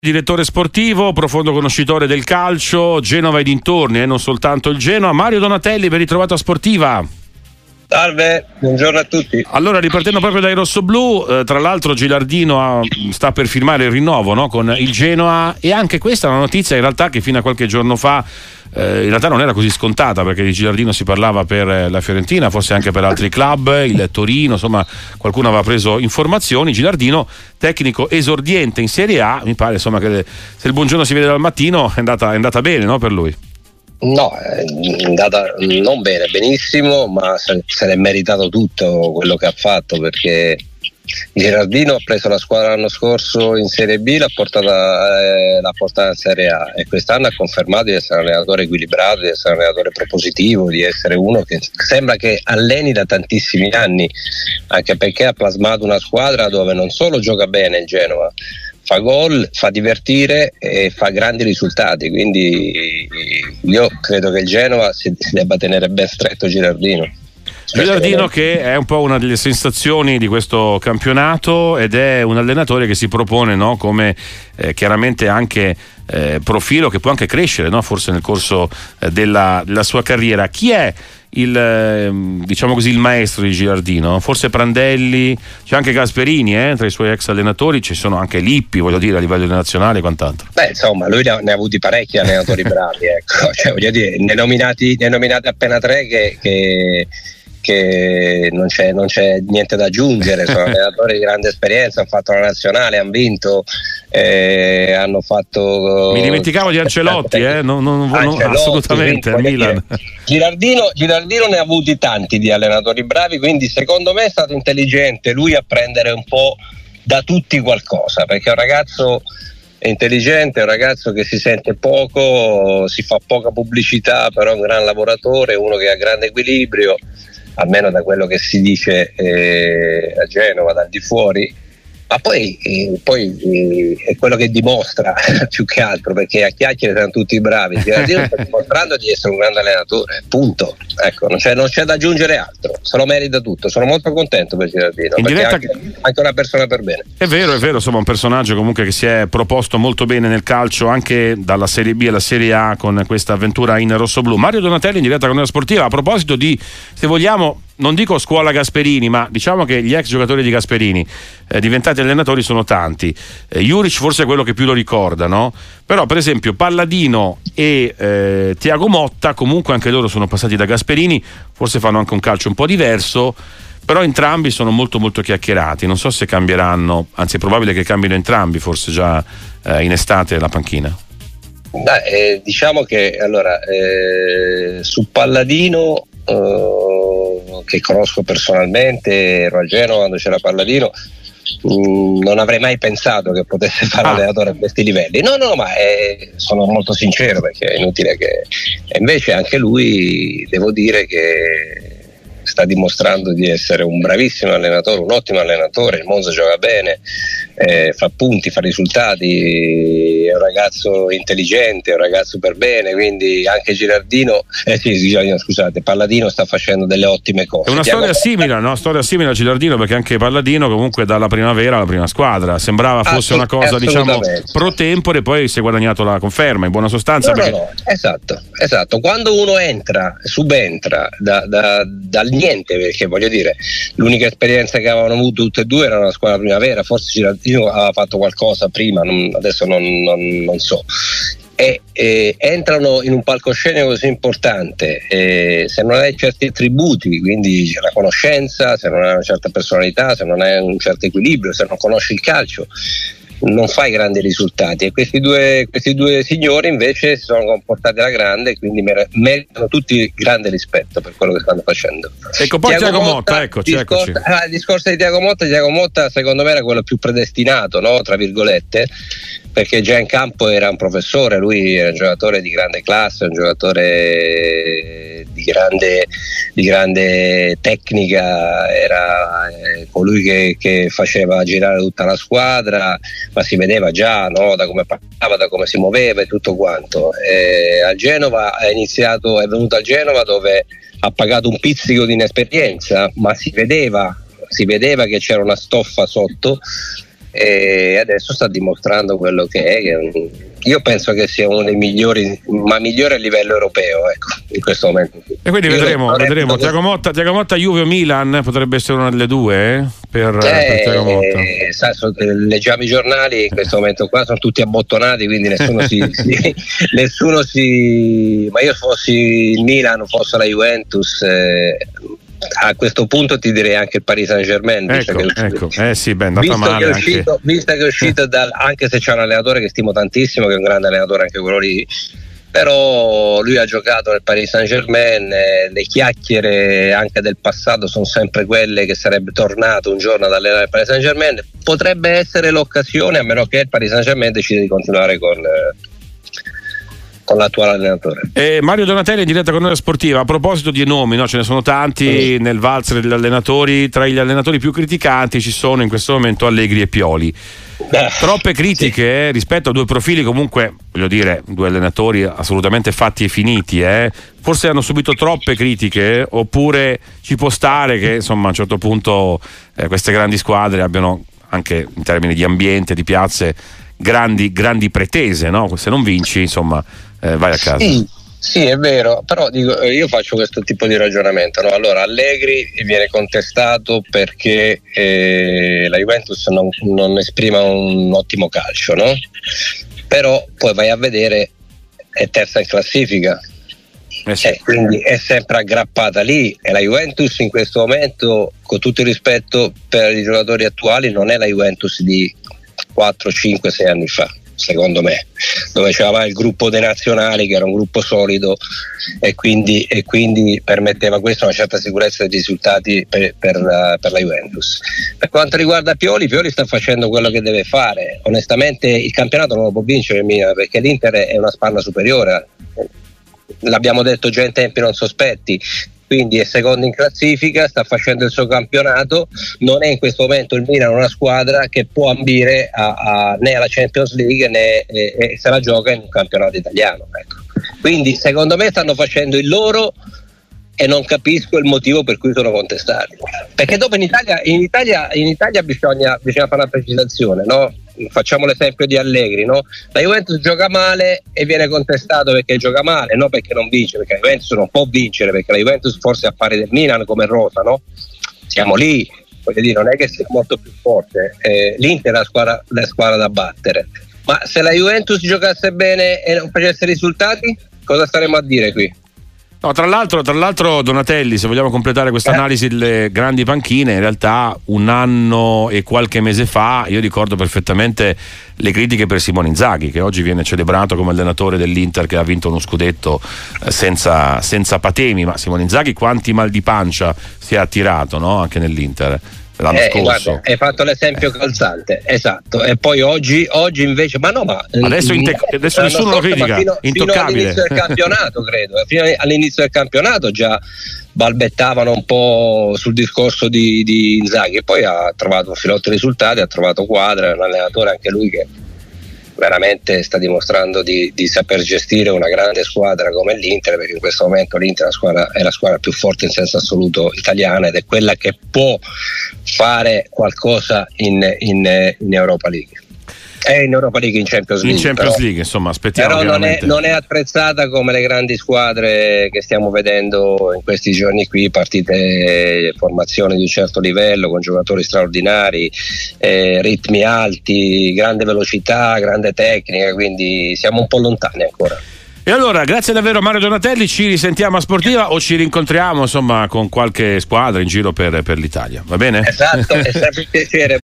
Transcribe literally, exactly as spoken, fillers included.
Direttore sportivo, profondo conoscitore del calcio, Genova e dintorni, eh, non soltanto il Genoa. Mario Donatelli, ben ritrovato a Sportiva. Salve, buongiorno a tutti. Allora, ripartendo proprio dai rossoblù, eh, tra l'altro Gilardino ha, sta per firmare il rinnovo, no? Con il Genoa, e anche questa è una notizia in realtà che fino a qualche giorno fa eh, in realtà non era così scontata, perché di Gilardino si parlava per la Fiorentina, forse anche per altri club, il Torino, insomma qualcuno aveva preso informazioni. Gilardino, tecnico esordiente in Serie A, mi pare insomma che se il buongiorno si vede dal mattino è andata, è andata bene, no, per lui? No, è andata non bene, benissimo, ma se, se l'è meritato tutto quello che ha fatto, perché Gilardino ha preso la squadra l'anno scorso in Serie B, l'ha portata, eh, l'ha portata in Serie A, e quest'anno ha confermato di essere un allenatore equilibrato, di essere un allenatore propositivo, di essere uno che sembra che alleni da tantissimi anni, anche perché ha plasmato una squadra dove non solo gioca bene il Genova, fa gol, fa divertire e fa grandi risultati, quindi io credo che il Genova si, si debba tenere ben stretto Gilardino. Gilardino, che è un po' una delle sensazioni di questo campionato ed è un allenatore che si propone, no, come eh, chiaramente anche eh, profilo che può anche crescere, no, forse nel corso eh, della, della sua carriera. Chi è il eh, diciamo così il maestro di Gilardino? Forse Prandelli, c'è anche Gasperini, eh, tra i suoi ex allenatori, ci sono anche Lippi, voglio dire, a livello nazionale e quant'altro. Beh, insomma, lui ne ha, ne ha avuti parecchi allenatori bravi, ecco. Cioè, voglio dire, ne nominati, ne nominati appena tre che, che che non c'è, non c'è niente da aggiungere, sono allenatori di grande esperienza, hanno fatto la nazionale, hanno vinto, eh, hanno fatto... Mi dimenticavo di Ancelotti, eh? non, non, non, Ancelotti, assolutamente, quindi, Milan. Gilardino, Gilardino ne ha avuti tanti di allenatori bravi, quindi secondo me è stato intelligente lui a prendere un po' da tutti qualcosa, perché è un ragazzo intelligente, è un ragazzo che si sente poco, si fa poca pubblicità, però è un gran lavoratore, uno che ha grande equilibrio, almeno da quello che si dice eh, a Genova, dal di fuori, ma poi, eh, poi eh, è quello che dimostra più che altro, perché a chiacchiere sono tutti bravi. Gilardino sta dimostrando di essere un grande allenatore, punto. Ecco, non c'è, non c'è da aggiungere altro, se lo merita tutto. Sono molto contento per Gilardino, in perché diretta... è anche, anche una persona per bene. È vero, è vero, insomma, un personaggio comunque che si è proposto molto bene nel calcio, anche dalla Serie B alla Serie A, con questa avventura in rossoblù. Mario Donatelli in diretta con la Sportiva. A proposito di, se vogliamo, non dico scuola Gasperini, ma diciamo che gli ex giocatori di Gasperini eh, diventati allenatori sono tanti. eh, Juric forse è quello che più lo ricorda, no? Però per esempio Palladino e eh, Thiago Motta comunque anche loro sono passati da Gasperini, forse fanno anche un calcio un po' diverso, però entrambi sono molto molto chiacchierati. Non so se cambieranno, anzi è probabile che cambino entrambi forse già eh, in estate la panchina. Beh, eh, diciamo che allora eh, su Palladino eh, che conosco personalmente, ero a Genova quando c'era Palladino, mh, non avrei mai pensato che potesse fare ah. allenatore a questi livelli. No, no, ma eh, sono molto sincero, perché è inutile che... E invece anche lui, devo dire che sta dimostrando di essere un bravissimo allenatore, un ottimo allenatore. Il Monza gioca bene, eh, fa punti, fa risultati, è un ragazzo intelligente, è un ragazzo per bene, quindi anche Gilardino, eh sì, Gilardino, scusate, Palladino sta facendo delle ottime cose. È una Thiago... storia simile, no? Storia simile a Gilardino, perché anche Palladino comunque dalla primavera alla prima squadra sembrava fosse una cosa, diciamo, pro tempore, poi si è guadagnato la conferma, in buona sostanza. No, perché... no, no, esatto, esatto. Quando uno entra, subentra da, da, dal niente, perché voglio dire, l'unica esperienza che avevano avuto tutte e due era una squadra primavera, forse Gilardino aveva fatto qualcosa prima, non, adesso non, non, non so. E, e entrano in un palcoscenico così importante, e se non hai certi attributi, quindi la conoscenza, se non hai una certa personalità, se non hai un certo equilibrio, se non conosci il calcio, non fai grandi risultati. E questi due, questi due signori invece si sono comportati alla grande, quindi meritano tutti grande rispetto per quello che stanno facendo. Ecco, poi Thiago, Thiago Motta, Motta eccoci, discorso, eccoci. Ah, il discorso di Thiago Motta, Thiago Motta secondo me era quello più predestinato, no? Tra virgolette, perché già in campo era un professore, lui era un giocatore di grande classe, un giocatore di grande, di grande tecnica, era eh, colui che, che faceva girare tutta la squadra, ma si vedeva già, no? Da come parlava, da come si muoveva e tutto quanto. E al Genova è iniziato, è venuto al Genova dove ha pagato un pizzico di inesperienza, ma si vedeva, si vedeva che c'era una stoffa sotto, e adesso sta dimostrando quello che è, che è un, io penso che sia uno dei migliori, ma migliore a livello europeo, ecco, in questo momento. E quindi io vedremo, vedremo. Tiago Motta, Tiago Motta, Juve o Milan potrebbe essere una delle due eh? per, eh, per Tiago Motta. Eh, sa, so, leggiamo i giornali, in questo momento qua sono tutti abbottonati, quindi nessuno si, si nessuno si ma io fossi il Milan o fosse la Juventus, eh, a questo punto ti direi anche il Paris Saint-Germain, ecco, che è ecco. Eh sì, beh, è andata visto male che è uscito, anche... visto che è uscito dal, anche se c'è un allenatore che stimo tantissimo, che è un grande allenatore anche quello lì, però lui ha giocato nel Paris Saint-Germain, eh, le chiacchiere anche del passato sono sempre quelle che sarebbe tornato un giorno ad allenare il Paris Saint-Germain. Potrebbe essere l'occasione, a meno che il Paris Saint-Germain decide di continuare con eh, con l'attuale allenatore. Eh, Mario Donatelli in diretta con noi Sportiva. A proposito di nomi, no? Ce ne sono tanti mm. nel valzer degli allenatori. Tra gli allenatori più criticanti ci sono in questo momento Allegri e Pioli. Beh, troppe critiche sì. eh, rispetto a due profili, comunque voglio dire, due allenatori assolutamente fatti e finiti. Eh. Forse hanno subito troppe critiche, oppure ci può stare che insomma a un certo punto eh, queste grandi squadre abbiano anche in termini di ambiente, di piazze, grandi, grandi pretese, no? Se non vinci, insomma. Eh, vai a casa. Sì, sì, è vero, però dico, io faccio questo tipo di ragionamento, no? Allora Allegri viene contestato perché eh, la Juventus non, non esprima un ottimo calcio, no? Però poi vai a vedere, è terza in classifica, eh sì. eh, quindi è sempre aggrappata lì, e la Juventus in questo momento, con tutto il rispetto per i giocatori attuali, non è la Juventus di quattro, cinque, sei anni fa, secondo me, dove c'era il gruppo dei nazionali che era un gruppo solido e quindi, e quindi permetteva questo una certa sicurezza dei risultati per, per, la, per la Juventus. Per quanto riguarda Pioli, Pioli sta facendo quello che deve fare. Onestamente il campionato non lo può vincere il Milan, perché l'Inter è una spanna superiore, l'abbiamo detto già in tempi non sospetti, quindi è secondo in classifica, sta facendo il suo campionato, non è in questo momento il Milan una squadra che può ambire a, a, né alla Champions League né e, e se la gioca in un campionato italiano, ecco. Quindi secondo me stanno facendo il loro e non capisco il motivo per cui sono contestati, perché dopo in Italia, in Italia, in Italia bisogna, bisogna fare una precisazione, no? Facciamo l'esempio di Allegri, no? La Juventus gioca male e viene contestato perché gioca male, non perché non vince, perché la Juventus non può vincere, perché la Juventus forse a pari del Milan come rosa, no? Siamo lì, voglio dire, non è che sia molto più forte, eh, l'Inter è la squadra, la squadra da battere, ma se la Juventus giocasse bene e non facesse risultati, cosa staremo a dire qui? No, tra l'altro, tra l'altro Donatelli, se vogliamo completare questa analisi delle grandi panchine, in realtà un anno e qualche mese fa io ricordo perfettamente le critiche per Simone Inzaghi, che oggi viene celebrato come allenatore dell'Inter che ha vinto uno scudetto eh, senza, senza patemi, ma Simone Inzaghi quanti mal di pancia si è attirato, no? Anche nell'Inter l'anno eh, scorso. Guarda, hai fatto l'esempio calzante, esatto, e poi oggi, oggi invece, ma no, ma adesso, inte- adesso nessuno lo critica, fino, intoccabile. Fino all'inizio del campionato, credo, fino all'inizio del campionato già balbettavano un po' sul discorso di, di Inzaghi, e poi ha trovato un filotto di risultati, ha trovato quadra, è un allenatore anche lui che veramente sta dimostrando di, di saper gestire una grande squadra come l'Inter, perché in questo momento l'Inter è la squadra, è la squadra più forte in senso assoluto italiana ed è quella che può fare qualcosa in, in, in Europa League. È in Europa League, in Champions League. In Champions però, League, insomma, aspettiamo. Però non è, non è attrezzata come le grandi squadre che stiamo vedendo in questi giorni qui, partite, formazioni di un certo livello, con giocatori straordinari, eh, ritmi alti, grande velocità, grande tecnica, quindi siamo un po' lontani ancora. E allora, grazie davvero a Mario Donatelli, ci risentiamo a Sportiva o ci rincontriamo insomma con qualche squadra in giro per, per l'Italia, va bene? Esatto, è sempre un piacere.